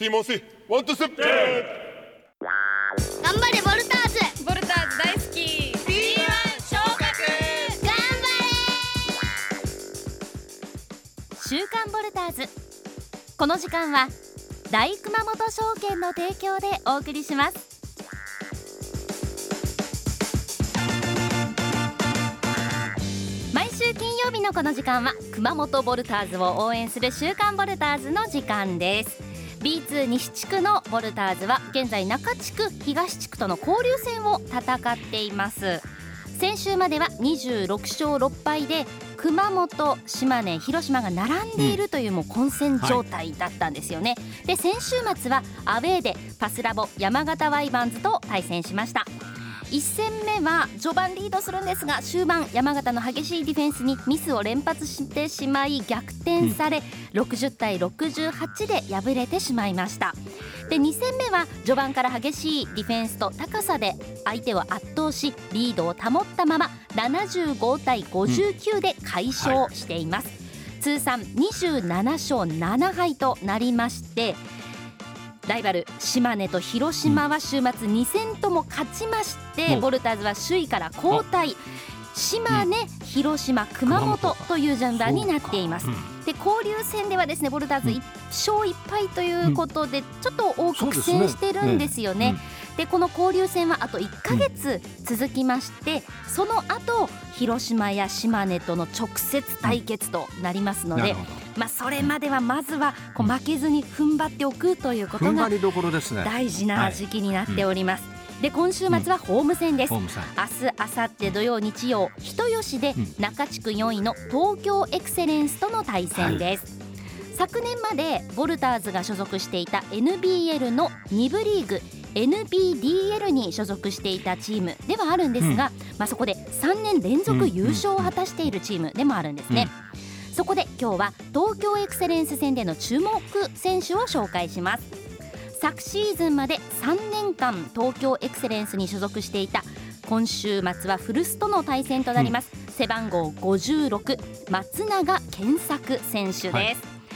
ティモシーワンツーステップ。 頑張れボルターズ。 ボルターズ大好き。 B1 昇格。頑張れ。 週刊ボルターズ。この時間は大熊本証券の提供でお送りします。毎週金曜日のこの時間は熊本ボルターズを応援する週刊ボルターズの時間です。 B2 西地区のボルターズは現在中地区東地区との交流戦を戦っています。先週までは26勝6敗で熊本、島根、広島が並んでいるというもう混戦状態だったんですよね、で先週末はアウェーでパスラボ山形ワイバンズと対戦しました。1戦目は序盤リードするんですが、終盤山形の激しいディフェンスにミスを連発してしまい逆転され、60対68で敗れてしまいました。で2戦目は序盤から激しいディフェンスと高さで相手を圧倒しリードを保ったまま75対59で快勝しています、通算27勝7敗となりまして、ライバル島根と広島は週末2戦とも勝ちまして、ボルターズは首位から後退、島根、広島、熊本という順番になっています。で交流戦ではですねボルターズ1勝1敗ということでちょっと大きく苦戦してるんですよね。でこの交流戦はあと1ヶ月続きまして、その後広島や島根との直接対決となりますので、それまではまずはこう負けずに踏ん張っておくということが大事な時期になっております。で今週末はホーム戦です、明日、明後日土曜日曜人吉で中地区4位の東京エクセレンスとの対戦です、昨年までボルターズが所属していた NBL の2部リーグ NBDL に所属していたチームではあるんですが、そこで3年連続優勝を果たしているチームでもあるんですね、そこで今日は東京エクセレンス戦での注目選手を紹介します。昨シーズンまで3年間東京エクセレンスに所属していた今週末は古巣との対戦となります、背番号56松永健作選手です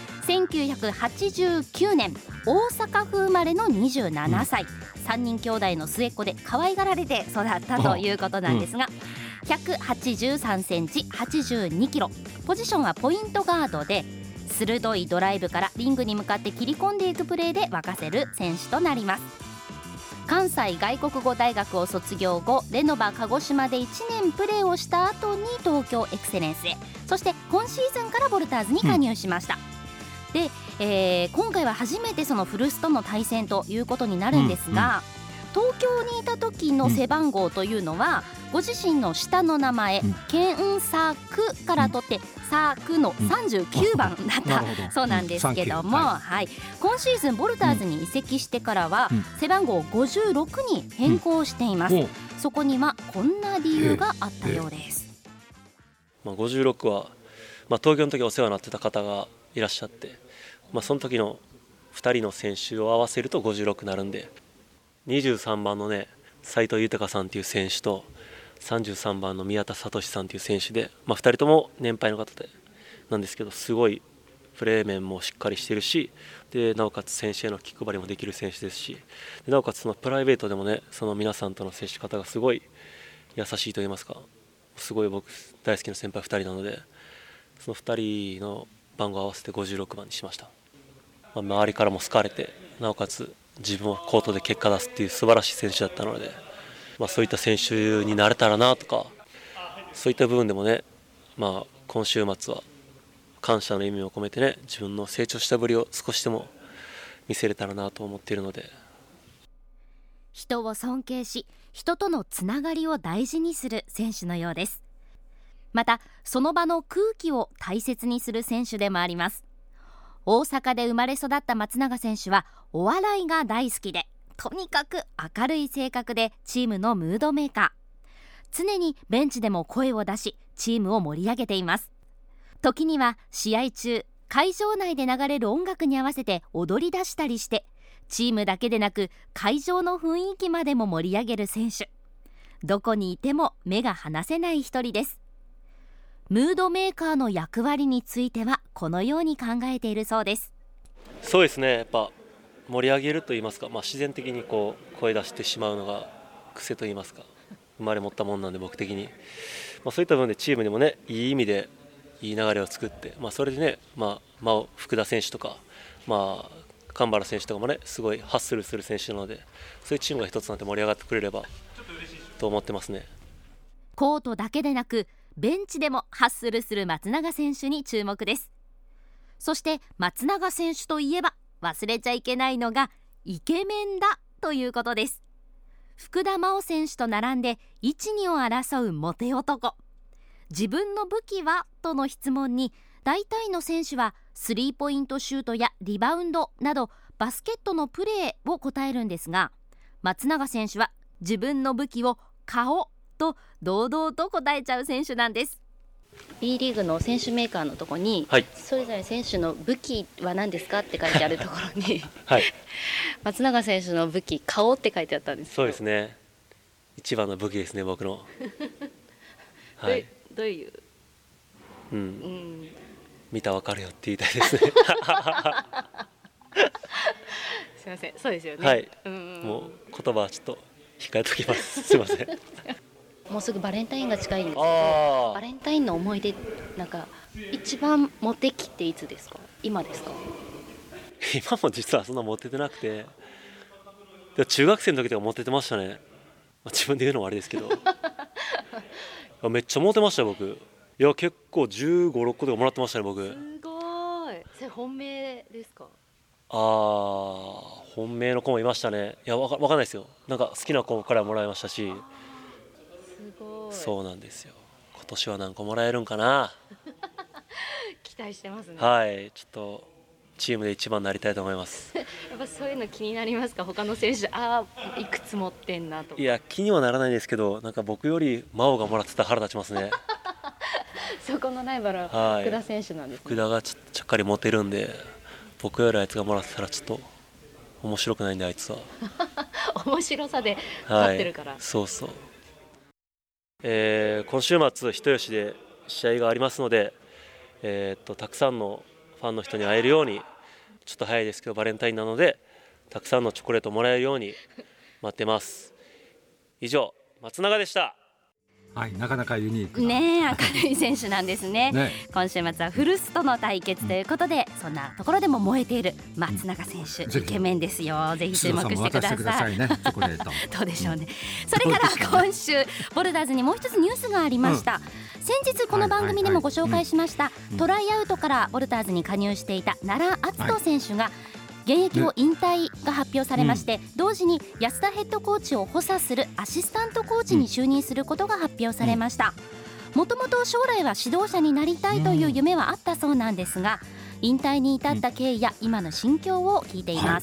、1989年大阪府生まれの27歳、3人兄弟の末っ子で可愛がられて育ったということなんですが、183センチ82キロ、ポジションはポイントガードで鋭いドライブからリングに向かって切り込んでいくプレーで沸かせる選手となります。関西外国語大学を卒業後レノバ鹿児島で1年プレーをした後に東京エクセレンスへ、そして今シーズンからボルターズに加入しました、で、今回は初めてその古巣との対戦ということになるんですが、東京にいた時の背番号というのは、ご自身の下の名前、ケンサクから取ってサクの39番だったそうなんですけども、今シーズンボルターズに移籍してからは背番号56に変更しています、そこにはこんな理由があったようです、 56は、東京の時お世話になってた方がいらっしゃって、その時の2人の選手を合わせると56になるんで、23番のね斉藤豊さんという選手と33番の宮田聡さんという選手で、2人とも年配の方でなんですけど、すごいプレー面もしっかりしてるし、でなおかつ選手への気配りもできる選手ですし、でなおかつそのプライベートでもね、その皆さんとの接し方がすごい優しいと言いますか、すごい僕大好きな先輩2人なので、その2人の番号を合わせて56番にしました、周りからも好かれて、なおかつ自分をコートで結果出すっていう素晴らしい選手だったので、そういった選手になれたらなとか、そういった部分でもね、今週末は感謝の意味を込めてね、自分の成長したぶりを少しでも見せれたらなと思っているので、 人を尊敬し人とのつながりを大事にする選手のようです。またその場の空気を大切にする選手でもあります。大阪で生まれ育った松永選手はお笑いが大好きで、とにかく明るい性格でチームのムードメーカー、常にベンチでも声を出しチームを盛り上げています。時には試合中会場内で流れる音楽に合わせて踊り出したりして、チームだけでなく会場の雰囲気までも盛り上げる選手、どこにいても目が離せない一人です。ムードメーカーの役割についてはこのように考えているそうです。 そうですね、やっぱ盛り上げると言いますか、自然的にこう声出してしまうのが癖と言いますか、生まれ持ったもんなんで僕的に、そういった部分でチームにもねいい意味でいい流れを作って、それでね、福田選手とか、神原選手とかもねすごいハッスルする選手なので、そういうチームが一つになって盛り上がってくれればと思ってますね。 コートだけでなくベンチでもハッスルする松永選手に注目です。そして松永選手といえば忘れちゃいけないのがイケメンだということです。福田真央選手と並んで 1,2 を争うモテ男。自分の武器はとの質問に大体の選手はスリーポイントシュートやリバウンドなどバスケットのプレーを答えるんですが、松永選手は自分の武器を顔と堂々と答えちゃう選手なんです。 B リーグの選手メーカーのところに、それぞれ選手の武器は何ですかって書いてあるところに、松永選手の武器顔って書いてあったんです。 そうですね、一番の武器ですね僕のどういう、 見たら分かるよって言いたいですねすいません、そうですよね、 もう言葉はちょっと控えときますすいませんもうすぐバレンタインが近いんですけど、バレンタインの思い出、なんか一番モテ期っていつですか？今ですか？ 今も実はそんなモテてなくて、中学生の時とかモテてましたね。自分で言うのもあれですけどめっちゃモテましたよ僕。いや結構15、16個とかもらってましたね僕。 すごい。それ本命ですか？ 本命の子もいましたね。いやわかんないですよ。なんか好きな子からもらいましたし。 すごい。 そうなんですよ。今年は何個もらえるんかな期待してますね。 ちょっとチームで一番になりたいと思いますやっぱそういうの気になりますか？他の選手いくつ持ってんなとか。 いや気にはならないですけど、なんか僕より真央がもらってたら腹立ちますねそこのライバルは福田選手なんですね。 福田がちゃっかり持てるんで、僕よりあいつがもらってたらちょっと面白くないんで、あいつは面白さで勝ってるから、 そうそう。今週末人吉で試合がありますので、たくさんのファンの人に会えるように、ちょっと早いですけどバレンタインなのでたくさんのチョコレートをもらえるように待ってます。以上、松永でした。 なかなかユニークな明るい選手なんですね。今週末は古巣との対決ということで、そんなところでも燃えている松永選手、イケメンですよ。ぜひ注目してください。どうでしょうね。それから今週ボルダーズにもう一つニュースがありました。先日この番組でもご紹介しました、トライアウトからボルダーズに加入していた奈良篤人選手が現役を引退が発表されまして、同時に安田ヘッドコーチを補佐するアシスタントコーチに就任することが発表されました。もともと将来は指導者になりたいという夢はあったそうなんですが、引退に至った経緯や今の心境を聞いています。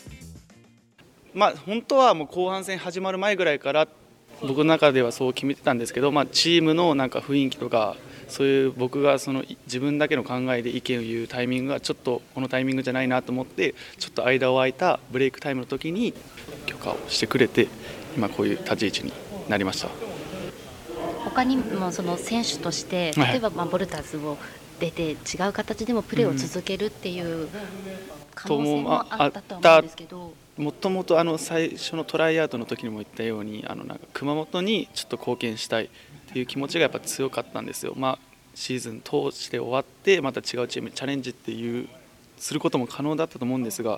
本当はもう後半戦始まる前ぐらいから僕の中ではそう決めてたんですけど、チームのなんか雰囲気とか、そういう僕がその自分だけの考えで意見を言うタイミングがちょっとこのタイミングじゃないなと思って、ちょっと間を空いたブレイクタイムの時に許可をしてくれて、今こういう立ち位置になりました。 他にもその選手として例えばボルターズを出て違う形でもプレーを続けるっていう可能性もあったと思うんですけど、 もともと最初のトライアウトの時にも言ったようになんか熊本にちょっと貢献したいっていう気持ちがやっぱ強かったんですよ。シーズン通して終わってまた違うチームにチャレンジっていうすることも可能だったと思うんですが、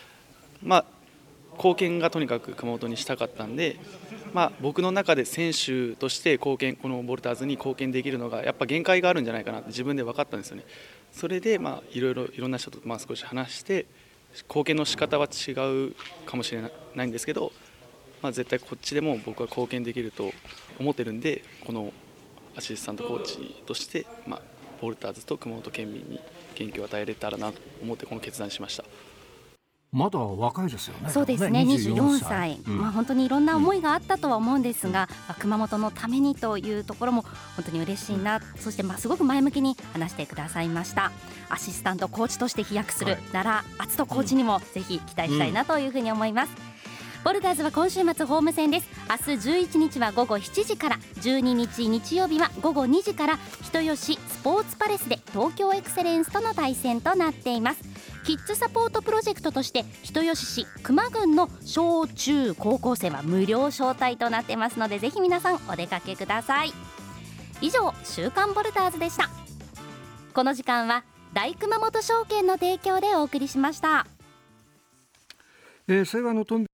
貢献がとにかく熊本にしたかったんで、僕の中で選手としてこのボルターズに貢献できるのがやっぱ限界があるんじゃないかなって自分で分かったんですよね。それでいろんな人と少し話して貢献の仕方は違うかもしれないんですけど、絶対こっちでも僕は貢献できると思ってるんで、このアシスタントコーチとして、ボルターズと熊本県民に元気を与えれたらなと思ってこの決断しました。 まだ若いですよね。 そうですね、24歳、本当にいろんな思いがあったとは思うんですが、熊本のためにというところも本当に嬉しいな。そしてすごく前向きに話してくださいました。アシスタントコーチとして飛躍する奈良篤人コーチにもぜひ期待したいなというふうに思います。ボルダーズは今週末ホーム戦です。明日11日は午後7時から、12日日曜日は午後2時から人吉スポーツパレスで東京エクセレンスとの対戦となっています。 キッズサポートプロジェクトとして人吉市球磨郡の小中高校生は無料招待となってますので、ぜひ皆さんお出かけください。以上、週刊ボルターズでした。この時間は大熊本証券の提供でお送りしました。 西和のトンビ